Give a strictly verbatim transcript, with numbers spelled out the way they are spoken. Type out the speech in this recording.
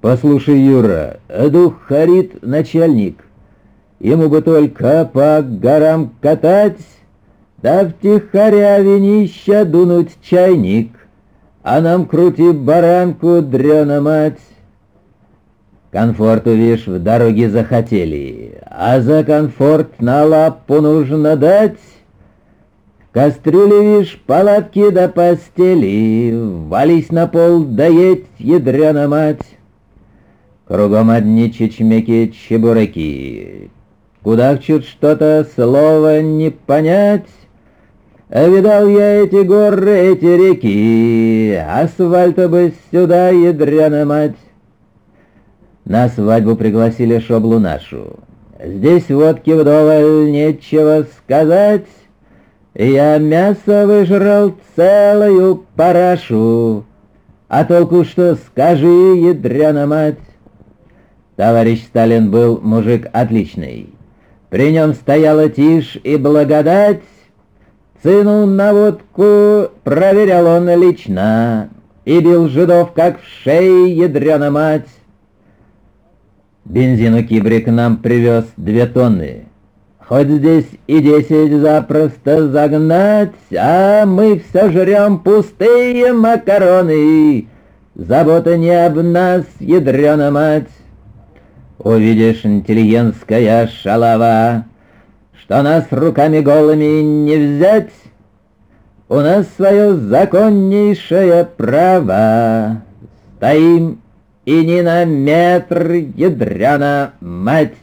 Послушай, Юра, дух харит начальник. Ему бы только по горам катать, да втихаря винища дунуть чайник, а нам крути баранку, дрёна мать. Комфорту, вишь, в дороге захотели, а за комфорт на лапу нужно дать. Кастрюли, вишь, палатки до постели, вались на пол, да едь, ядрёна мать. Кругом одни чечмеки, чебуреки, кудахчут что-то, слова не понять. Видал я эти горы, эти реки, асфальта бы сюда, ядрёна мать. На свадьбу пригласили шоблу нашу. Здесь водки вдоволь, нечего сказать. Я мясо выжрал целую парашу, а толку что, скажи, ядрёна мать. Товарищ Сталин был мужик отличный. При нем стояла тишь и благодать. Цену на водку проверял он лично и бил жидов, как в шее, ядрёна мать. Бензину Кибрик нам привез две тонны. Хоть здесь и десять запросто загнать, а мы все жрем пустые макароны. Забота не об нас, ядрёна мать. Увидишь, интеллигентская шалава, что нас руками голыми не взять. У нас свое законнейшее право. Стоим и не на метр, ядрёна мать.